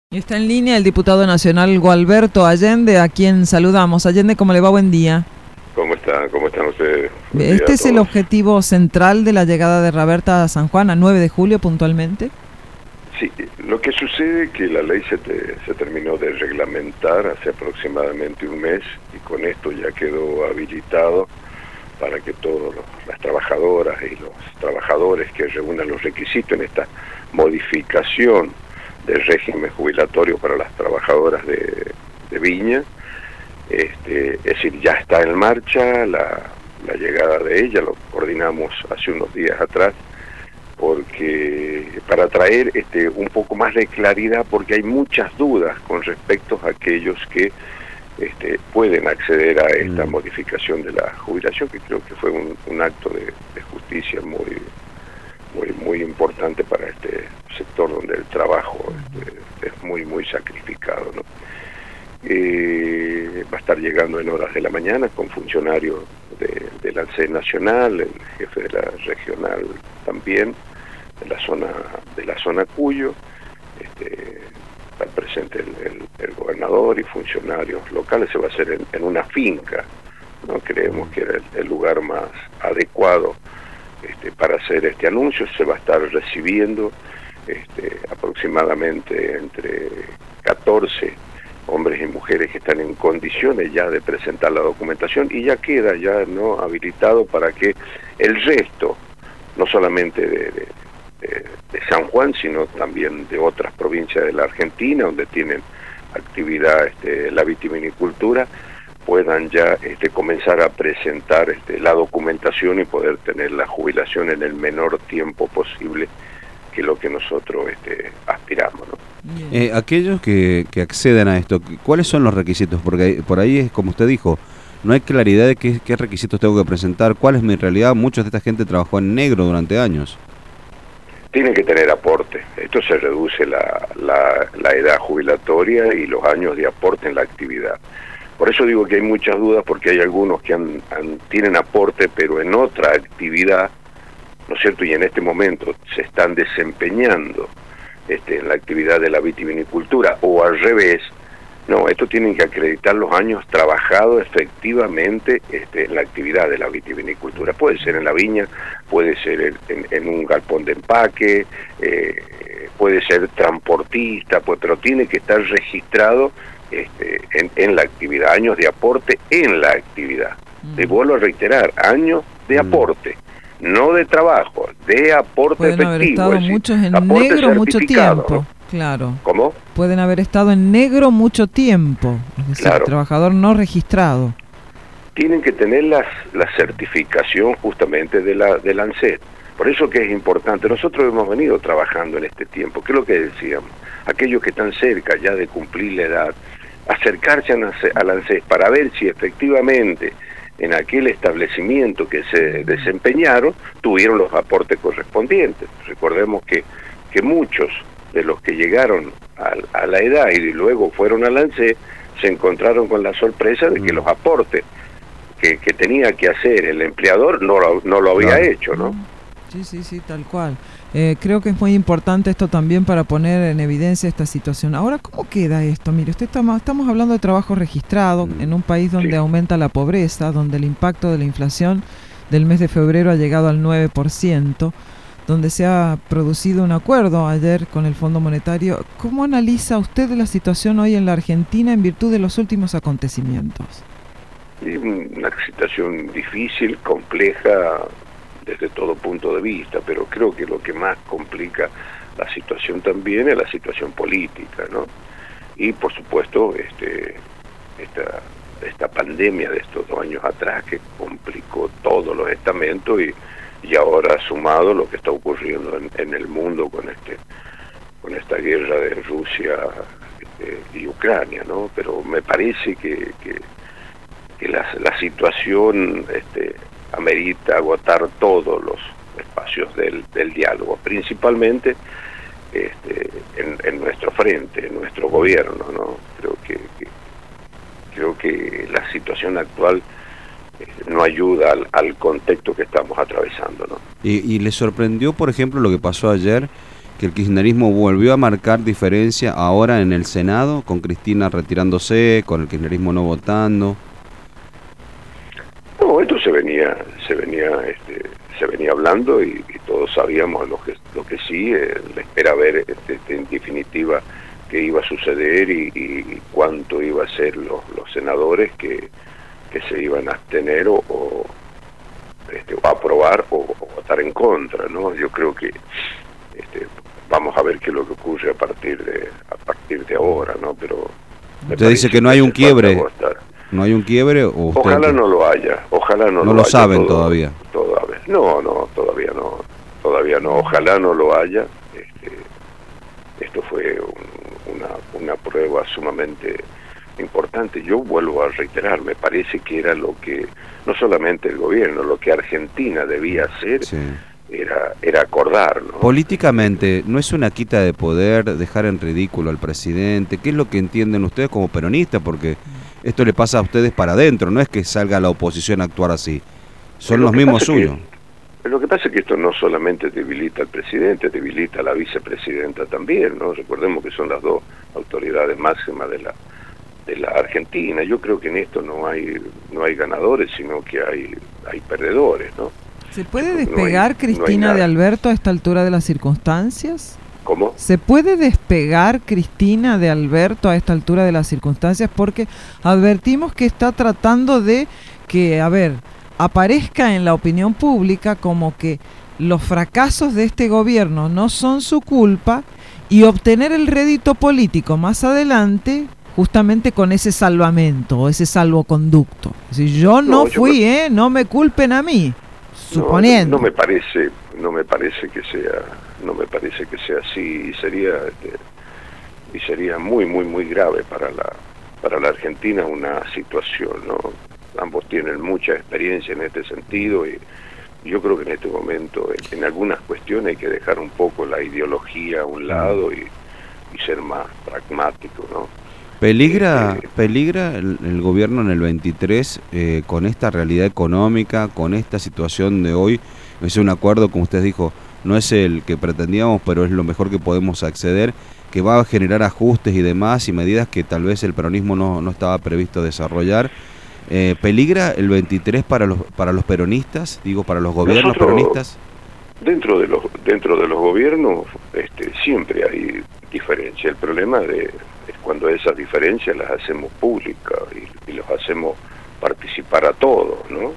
Está en línea el diputado nacional Gualberto Allende, a quien saludamos. Allende, ¿cómo le va? Buen día. ¿Cómo están? ¿Cómo están ustedes? ¿Este es el objetivo central de la llegada de Raberta a San Juan, a 9 de julio puntualmente? Sí, lo que sucede es que la ley se terminó de reglamentar hace aproximadamente un mes y con esto ya quedó habilitado para que todas las trabajadoras y los trabajadores que reúnan los requisitos en esta modificación del régimen jubilatorio para las trabajadoras de Viña, es decir, ya está en marcha la llegada de ella, lo coordinamos hace unos días atrás, porque para traer un poco más de claridad, porque hay muchas dudas con respecto a aquellos que pueden acceder a esta modificación de la jubilación, que creo que fue un acto de justicia muy importante para este sector donde el trabajo es muy sacrificado, ¿no? Va a estar llegando en horas de la mañana con funcionarios de la ANSES nacional, el jefe de la regional también, de la zona Cuyo, está presente el gobernador y funcionarios locales. Se va a hacer en una finca, ¿no? Creemos que era el lugar más adecuado para hacer este anuncio. Se va a estar recibiendo aproximadamente entre 14 hombres y mujeres que están en condiciones ya de presentar la documentación, y ya queda no habilitado para que el resto, no solamente de San Juan, sino también de otras provincias de la Argentina donde tienen actividad la vitivinicultura, puedan ya comenzar a presentar la documentación y poder tener la jubilación en el menor tiempo posible, que es lo que nosotros aspiramos, ¿no? Aquellos que acceden a esto, ¿cuáles son los requisitos? Porque por ahí es como usted dijo, no hay claridad de qué requisitos tengo que presentar, cuál es mi realidad. Mucha de esta gente trabajó en negro durante años. Tienen que tener aporte. Esto se reduce la edad jubilatoria y los años de aporte en la actividad. Por eso digo que hay muchas dudas, porque hay algunos que tienen aporte pero en otra actividad, ¿no es cierto? Y en este momento se están desempeñando en la actividad de la vitivinicultura, o al revés. No, esto tienen que acreditar los años trabajados efectivamente en la actividad de la vitivinicultura. Puede ser en la viña, puede ser en un galpón de empaque, puede ser transportista, pero tiene que estar registrado en la actividad, años de aporte en la actividad. Te vuelvo a reiterar, años de aporte, no de trabajo, de aporte Pueden efectivo. Haber estado muchos en negro mucho tiempo, ¿no? Claro. ¿Cómo? Pueden haber estado en negro mucho tiempo, es decir, claro. Trabajador no registrado. Tienen que tener la certificación justamente de la ANSES. Por eso que es importante. Nosotros hemos venido trabajando en este tiempo, que es lo que decíamos, aquellos que están cerca ya de cumplir la edad, acercarse a la ANSES para ver si efectivamente en aquel establecimiento que se desempeñaron tuvieron los aportes correspondientes. Recordemos que muchos de los que llegaron a la edad y luego fueron a la ANSES se encontraron con la sorpresa de que los aportes que tenía que hacer el empleador no lo había hecho, ¿no? Sí, tal cual. Creo que es muy importante esto también para poner en evidencia esta situación. Ahora, ¿cómo queda esto? Mire, estamos hablando de trabajo registrado en un país donde aumenta la pobreza, donde el impacto de la inflación del mes de febrero ha llegado al 9%, donde se ha producido un acuerdo ayer con el Fondo Monetario. ¿Cómo analiza usted la situación hoy en la Argentina en virtud de los últimos acontecimientos? Es una situación difícil, compleja desde todo punto de vista, pero creo que lo que más complica la situación también es la situación política, ¿no? Y por supuesto esta pandemia de estos 2 años atrás, que complicó todos los estamentos, y ahora sumado lo que está ocurriendo en el mundo con esta guerra de Rusia y Ucrania, ¿no? Pero me parece que la situación amerita agotar todos los espacios del diálogo, principalmente en nuestro frente, en nuestro gobierno, ¿no? Creo que la situación actual no ayuda al contexto que estamos atravesando, ¿no? ¿Y le sorprendió, por ejemplo, lo que pasó ayer que el kirchnerismo volvió a marcar diferencia ahora en el Senado, con Cristina retirándose, con el kirchnerismo no votando. No, esto se venía hablando y todos sabíamos lo que sí, la espera ver en definitiva qué iba a suceder y cuánto iba a ser los senadores que se iban a abstener o aprobar o votar en contra, ¿no? Yo creo que vamos a ver qué es lo que ocurre a partir de ahora, ¿no? Pero usted dice que no hay un quiebre. ¿No hay un quiebre? O ojalá no lo haya, ojalá no lo haya. ¿No lo saben todavía? Todavía no, ojalá no lo haya. Esto fue una prueba sumamente importante. Yo vuelvo a reiterar, me parece que era lo que, no solamente el gobierno, lo que Argentina debía hacer, sí, era acordar, ¿no? Políticamente, ¿no es una quita de poder dejar en ridículo al presidente? ¿Qué es lo que entienden ustedes como peronistas? Porque esto le pasa a ustedes para adentro, no es que salga la oposición a actuar así, son los mismos suyos. Lo que pasa es que esto no solamente debilita al presidente, debilita a la vicepresidenta también, ¿no? Recordemos que son las dos autoridades máximas de la Argentina. Yo creo que en esto no hay ganadores, sino que hay perdedores, ¿no? ¿Se puede despegar Cristina de Alberto a esta altura de las circunstancias? ¿Cómo? ¿Se puede despegar Cristina de Alberto a esta altura de las circunstancias? Porque advertimos que está tratando de que, aparezca en la opinión pública como que los fracasos de este gobierno no son su culpa y obtener el rédito político más adelante justamente con ese salvamento o ese salvoconducto. Es decir, yo no fui, no me culpen a mí, suponiendo. No me parece que sea así, y sería muy muy grave para la Argentina una situación, ¿no? Ambos tienen mucha experiencia en este sentido y yo creo que en este momento en algunas cuestiones hay que dejar un poco la ideología a un lado y ser más pragmático, ¿no? ¿Peligra el gobierno en el 23 con esta realidad económica, con esta situación de hoy? Es un acuerdo, como usted dijo, no es el que pretendíamos, pero es lo mejor que podemos acceder, que va a generar ajustes y demás y medidas que tal vez el peronismo no estaba previsto desarrollar. ¿Peligra el 23 para los peronistas, digo, para los gobiernos peronistas? Dentro de los gobiernos siempre hay diferencia. El problema es cuando esas diferencias las hacemos públicas y los hacemos participar a todos, ¿no?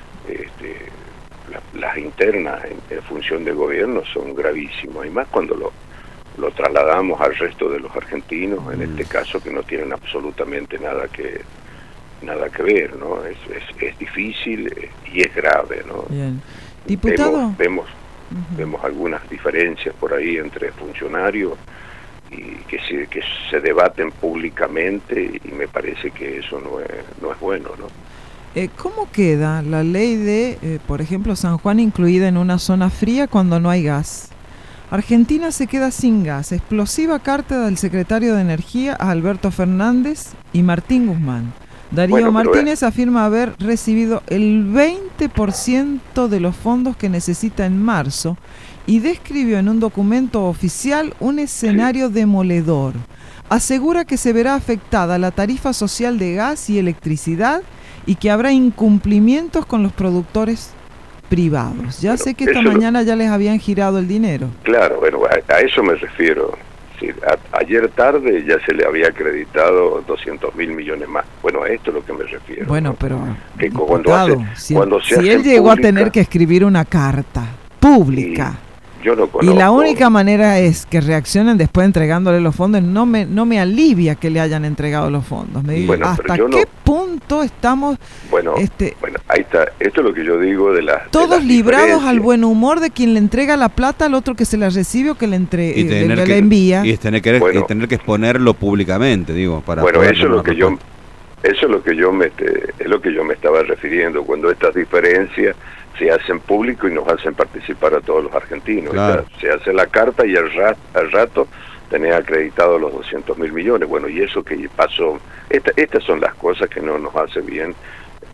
Las internas en función del gobierno son gravísimas, y más cuando lo trasladamos al resto de los argentinos, en este caso, que no tienen absolutamente nada que ver, ¿no? Es difícil y es grave, ¿no? Bien. Diputado. Vemos algunas diferencias por ahí entre funcionarios y que se debaten públicamente, y me parece que eso no es bueno, ¿no? ¿Cómo queda la ley de, por ejemplo, San Juan incluida en una zona fría cuando no hay gas? Argentina se queda sin gas. Explosiva carta del secretario de Energía a Alberto Fernández y Martín Guzmán. Darío Martínez afirma haber recibido el 20% de los fondos que necesita en marzo y describió en un documento oficial un escenario demoledor. Asegura que se verá afectada la tarifa social de gas y electricidad y que habrá incumplimientos con los productores privados. Ya sé que esta mañana ya les habían girado el dinero. Claro, bueno, a eso me refiero. Ayer tarde ya se le había acreditado 200.000 millones más. Bueno, a esto es lo que me refiero. Bueno, ¿no? pero que si él llegó a tener que escribir una carta pública, yo no conozco, y la única manera es que reaccionen después entregándole los fondos, no me alivia que le hayan entregado los fondos. Me digo, ¿hasta qué punto estamos? Bueno, ahí está. Esto es lo que yo digo de las todos librados al buen humor de quien le entrega la plata al otro que se la recibe o que le envía. Y tener que exponerlo públicamente, digo, para eso es lo que yo me estaba refiriendo, cuando estas diferencias se hacen público y nos hacen participar a todos los argentinos. Claro. Se hace la carta y al rato tenés acreditado los 200.000 millones. Bueno, y eso que pasó, estas son las cosas que no nos hace bien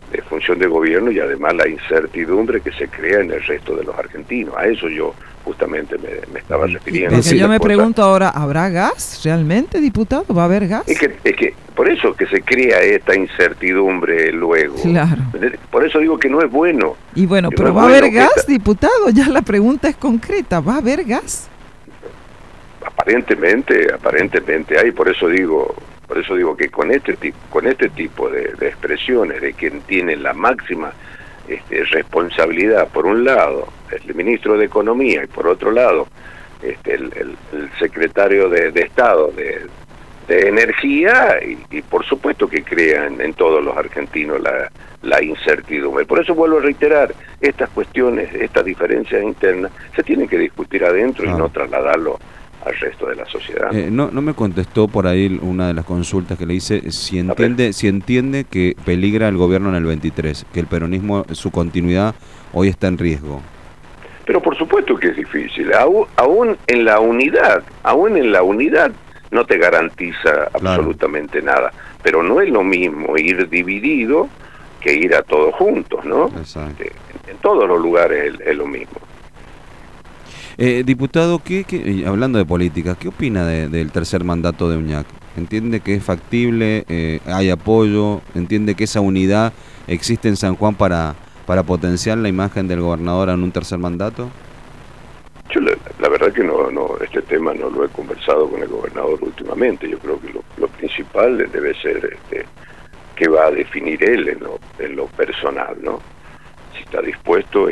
función de gobierno y además la incertidumbre que se crea en el resto de los argentinos. A eso yo justamente me estaba refiriendo. Porque yo me pregunto ahora, ¿habrá gas realmente, diputado? ¿Va a haber gas? Es que por eso que se crea esta incertidumbre luego. Claro. Por eso digo que no es bueno. Y bueno, pero ¿va a haber gas, diputado? Ya la pregunta es concreta, ¿va a haber gas? Aparentemente hay, por eso digo que con este tipo de expresiones de quien tiene la máxima responsabilidad, por un lado el ministro de Economía y por otro lado el secretario de Estado de Energía, y por supuesto que crean en todos los argentinos la incertidumbre. Por eso vuelvo a reiterar, estas cuestiones, estas diferencias internas se tienen que discutir adentro y no trasladarlo al resto de la sociedad. No me contestó por ahí una de las consultas que le hice, si entiende que peligra el gobierno en el 23, que el peronismo, su continuidad hoy está en riesgo. Pero por supuesto que es difícil, aún en la unidad no te garantiza absolutamente nada, pero no es lo mismo ir dividido que ir a todos juntos, ¿no? Exacto. En todos los lugares es lo mismo. Diputado, hablando de política, ¿qué opina del tercer mandato de Uñac? ¿Entiende que es factible, hay apoyo, entiende que esa unidad existe en San Juan para potenciar la imagen del gobernador en un tercer mandato? Yo la verdad que no este tema no lo he conversado con el gobernador últimamente. Yo creo que lo principal debe ser qué va a definir él en lo personal, ¿no? Si está dispuesto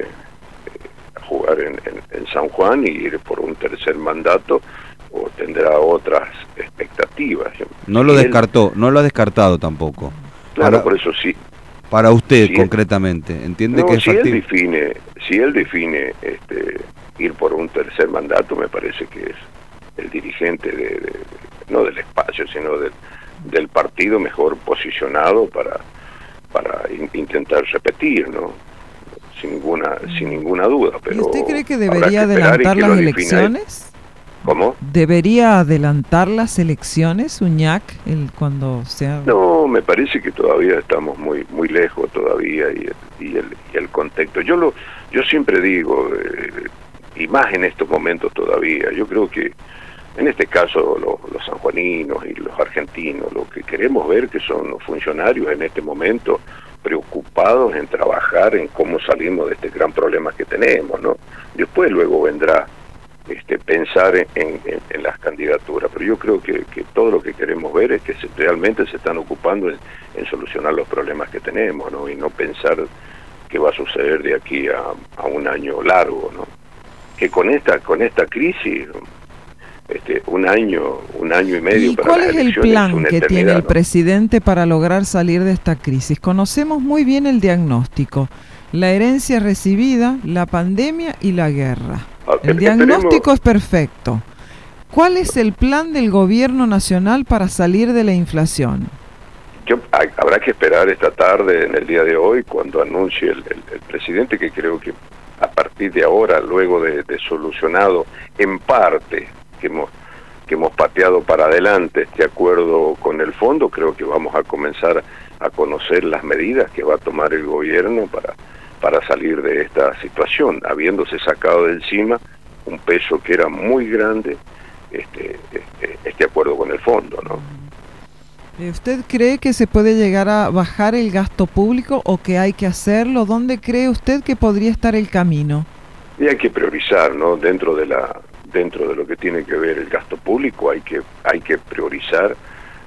jugar en San Juan y ir por un tercer mandato, o tendrá otras expectativas. No lo ha descartado tampoco. Claro, por eso sí. Para usted concretamente, ¿entiende que es factible? Si él define ir por un tercer mandato, me parece que es el dirigente no del espacio, sino del partido mejor posicionado para intentar repetir, ¿no? Sin ninguna duda. Pero ¿y usted cree que debería adelantar las elecciones? ¿Cómo? ¿Debería adelantar las elecciones, Uñac, cuando sea...? No, me parece que todavía estamos muy lejos todavía y el contexto. Yo siempre digo, y más en estos momentos todavía, yo creo que en este caso los sanjuaninos y los argentinos, lo que queremos ver que son los funcionarios en este momento preocupados en trabajar en cómo salimos de este gran problema que tenemos, ¿no? Después luego vendrá pensar en las candidaturas, pero yo creo que todo lo que queremos ver es que realmente se están ocupando en solucionar los problemas que tenemos, ¿no? Y no pensar qué va a suceder de aquí a un año largo, ¿no? Que con esta crisis un año y medio. ¿Y cuál es el plan que tiene el presidente para lograr salir de esta crisis? Conocemos muy bien el diagnóstico, la herencia recibida, la pandemia y la guerra. El diagnóstico es perfecto. ¿Cuál es el plan del gobierno nacional para salir de la inflación? Habrá que esperar esta tarde, en el día de hoy, cuando anuncie el presidente, que creo que a partir de ahora, luego de solucionado en parte que hemos pateado para adelante este acuerdo con el fondo, creo que vamos a comenzar a conocer las medidas que va a tomar el gobierno para salir de esta situación, habiéndose sacado de encima un peso que era muy grande, este acuerdo con el fondo, ¿no? ¿Usted cree que se puede llegar a bajar el gasto público o que hay que hacerlo? ¿Dónde cree usted que podría estar el camino? Y hay que priorizar, ¿no? Dentro de lo que tiene que ver el gasto público hay que priorizar,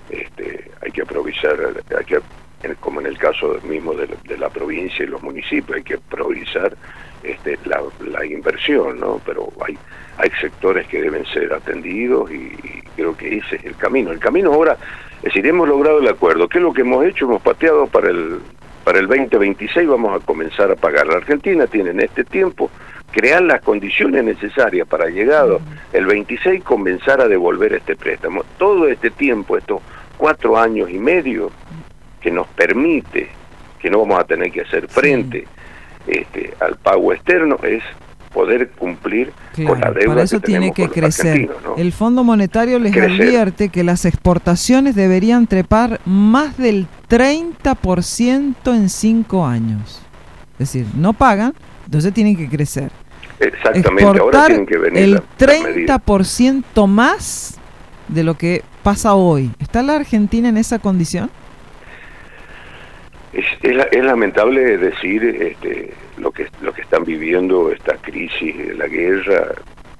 como en el caso mismo de la provincia y los municipios, hay que priorizar la inversión, ¿no? Pero hay sectores que deben ser atendidos y creo que ese es el camino. El camino ahora, es decir, hemos logrado el acuerdo. ¿Qué es lo que hemos hecho? Hemos pateado para el 2026, vamos a comenzar a pagar. La Argentina tiene en este tiempo crear las condiciones necesarias para, llegado el 26, comenzar a devolver este préstamo. Todo este tiempo, estos 4 años y medio, que nos permite, que no vamos a tener que hacer frente al pago externo, es poder cumplir claro, con la deuda para eso que tiene tenemos que con los crecer. argentinos, ¿no? El Fondo Monetario les advierte que las exportaciones deberían trepar más del 30% en 5 años. Es decir, no pagan, entonces tienen que crecer. Exactamente, Exportar ahora tienen que venir el las 30% más de lo que pasa hoy. ¿Está la Argentina en esa condición? Es lamentable decir lo que están viviendo, esta crisis de la guerra,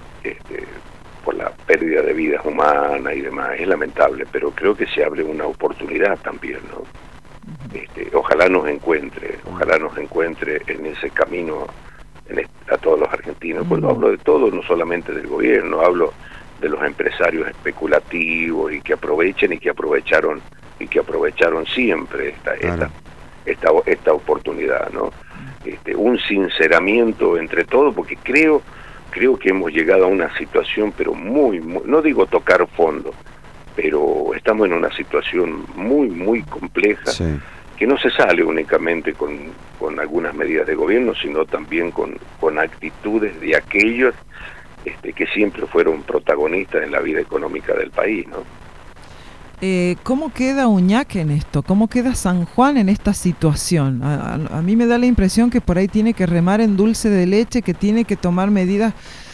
por la pérdida de vidas humanas y demás. Es lamentable, pero creo que se abre una oportunidad también, ¿no? Ojalá nos encuentre en ese camino a todos los argentinos. Cuando hablo de todo, no solamente del gobierno, hablo de los empresarios especulativos y que aprovechen y que aprovecharon siempre esta oportunidad, ¿no? Un sinceramiento entre todos, porque creo que hemos llegado a una situación, pero muy, no digo tocar fondo, pero estamos en una situación muy compleja, sí, que no se sale únicamente con algunas medidas de gobierno, sino también con actitudes de aquellos que siempre fueron protagonistas en la vida económica del país, ¿no? ¿Cómo queda Uñaque en esto? ¿Cómo queda San Juan en esta situación? A mí me da la impresión que por ahí tiene que remar en dulce de leche, que tiene que tomar medidas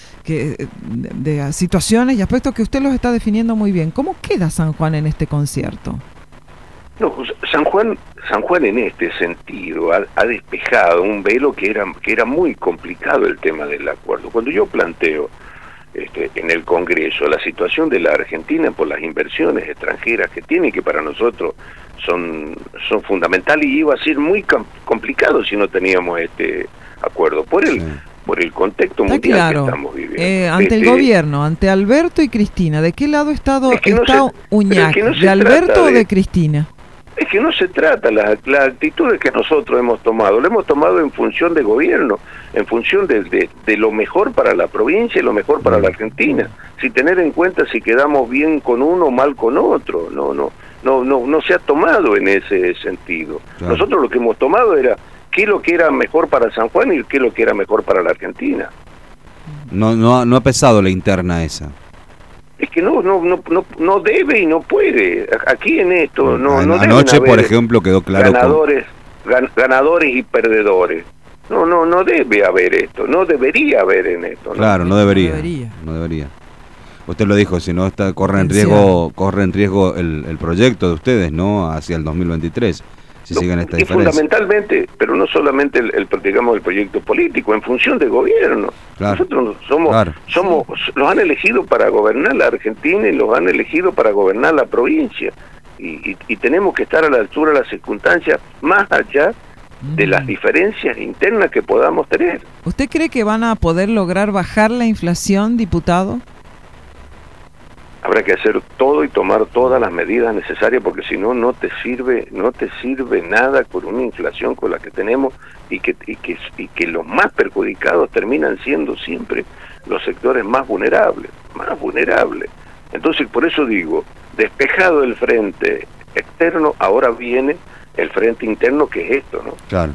de situaciones y aspectos que usted los está definiendo muy bien. ¿Cómo queda San Juan en este concierto? No, San Juan en este sentido ha despejado un velo que era muy complicado, el tema del acuerdo. Cuando yo planteo en el Congreso la situación de la Argentina por las inversiones extranjeras que tiene, que para nosotros son fundamentales, y iba a ser muy complicado si no teníamos este acuerdo por el contexto mundial, claro, que estamos viviendo. Ante el gobierno, ante Alberto y Cristina, ¿de qué lado está Uñaque? ¿De Alberto o de Cristina? Es que no se trata, las actitudes que nosotros hemos tomado, lo hemos tomado en función de gobierno, en función de lo mejor para la provincia y lo mejor para la Argentina, sin tener en cuenta si quedamos bien con uno o mal con otro. No se ha tomado en ese sentido. Claro. Nosotros lo que hemos tomado era qué es lo que era mejor para San Juan y qué es lo que era mejor para la Argentina. No ha pesado la interna esa. Es que no debe y no puede. Aquí en esto no anoche, por ejemplo, quedó claro ganadores y perdedores. No debe haber esto, no debería haber en esto, ¿no? Claro, no debería. Usted lo dijo, si no corre en riesgo el proyecto de ustedes, ¿no? Hacia el 2023. Si siguen esta diferencia. Fundamentalmente, pero no solamente el proyecto político, en función del gobierno. Claro. Nosotros somos los han elegido para gobernar la Argentina y los han elegido para gobernar la provincia. Y tenemos que estar a la altura de las circunstancias, más allá de las diferencias internas que podamos tener. ¿Usted cree que van a poder lograr bajar la inflación, diputado? Habrá que hacer todo y tomar todas las medidas necesarias, porque si no, no te sirve nada con una inflación con la que tenemos y que los más perjudicados terminan siendo siempre los sectores más vulnerables. Entonces, por eso digo, despejado el frente externo, ahora viene el frente interno, que es esto, ¿no? Claro.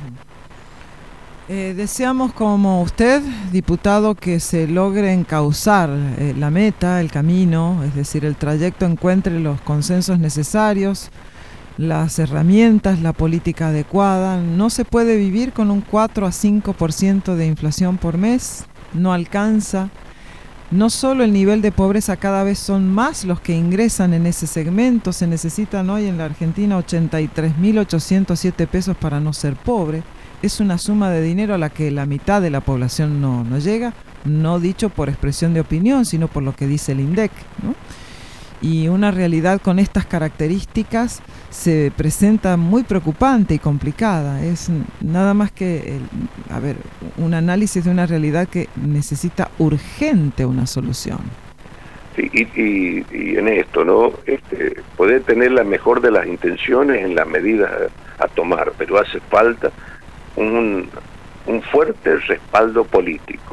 Deseamos, como usted, diputado, que se logre encauzar la meta, el camino, es decir, el trayecto encuentre los consensos necesarios, las herramientas, la política adecuada. No se puede vivir con un 4 a 5% de inflación por mes, no alcanza. No solo el nivel de pobreza, cada vez son más los que ingresan en ese segmento. Se necesitan hoy en la Argentina 83.807 pesos para no ser pobre. Es una suma de dinero a la que la mitad de la población no llega, no dicho por expresión de opinión, sino por lo que dice el INDEC, ¿no? Y una realidad con estas características se presenta muy preocupante y complicada. Es nada más que un análisis de una realidad que necesita urgente una solución. Sí, y en esto, ¿no? Poder tener la mejor de las intenciones en las medidas a tomar, pero hace falta un fuerte respaldo político,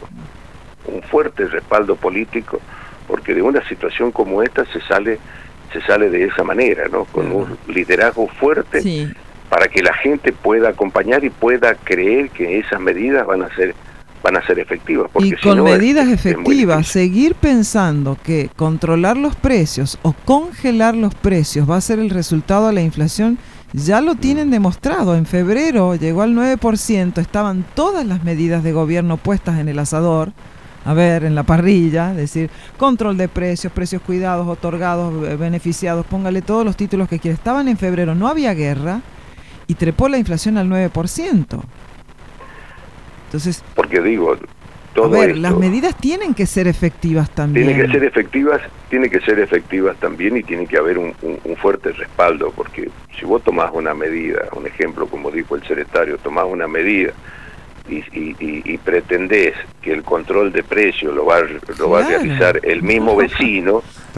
porque de una situación como esta se sale de esa manera, ¿no? Con un liderazgo fuerte, sí, para que la gente pueda acompañar y pueda creer que esas medidas van a ser van a ser efectivas. Porque y si con no, medidas es muy efectivas, difícil. seguir pensando que controlar los precios o congelar los precios va a ser el resultado de la inflación, ya lo tienen demostrado. En febrero llegó al 9%, estaban todas las medidas de gobierno puestas en el asador, en la parrilla, es decir, control de precios, precios cuidados, otorgados, beneficiados, póngale todos los títulos que quiera. Estaban en febrero, no había guerra y trepó la inflación al 9%. Entonces, porque digo, todo esto, las medidas tienen que ser efectivas también. tiene que ser efectivas también, y tiene que haber un fuerte respaldo, porque si vos tomás una medida, un ejemplo como dijo el secretario, tomás una medida y pretendés que el control de precios lo va a realizar el mismo vecino,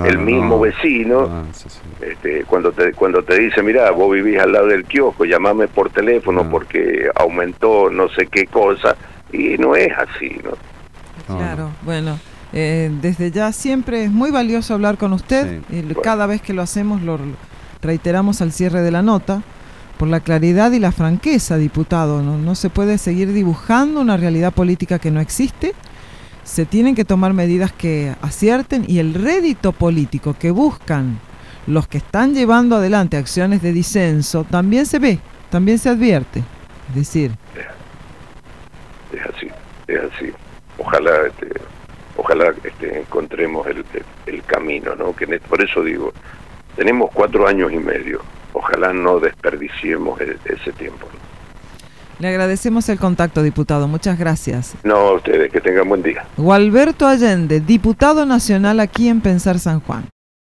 cuando te dice, mirá, vos vivís al lado del kiosco, llamame por teléfono porque aumentó no sé qué cosa, y no es así, ¿no? Claro, bueno, desde ya siempre es muy valioso hablar con usted, y cada vez que lo hacemos lo reiteramos al cierre de la nota, por la claridad y la franqueza, diputado. No se puede seguir dibujando una realidad política que no existe. Se tienen que tomar medidas que acierten, y el rédito político que buscan los que están llevando adelante acciones de disenso también se ve, también se advierte. Es decir, es así. Ojalá encontremos el camino, ¿no? Por eso digo, tenemos 4 años y medio. Ojalá no desperdiciemos ese tiempo. Le agradecemos el contacto, diputado. Muchas gracias. No, a ustedes, que tengan buen día. Gualberto Allende, diputado nacional aquí en Pensar San Juan.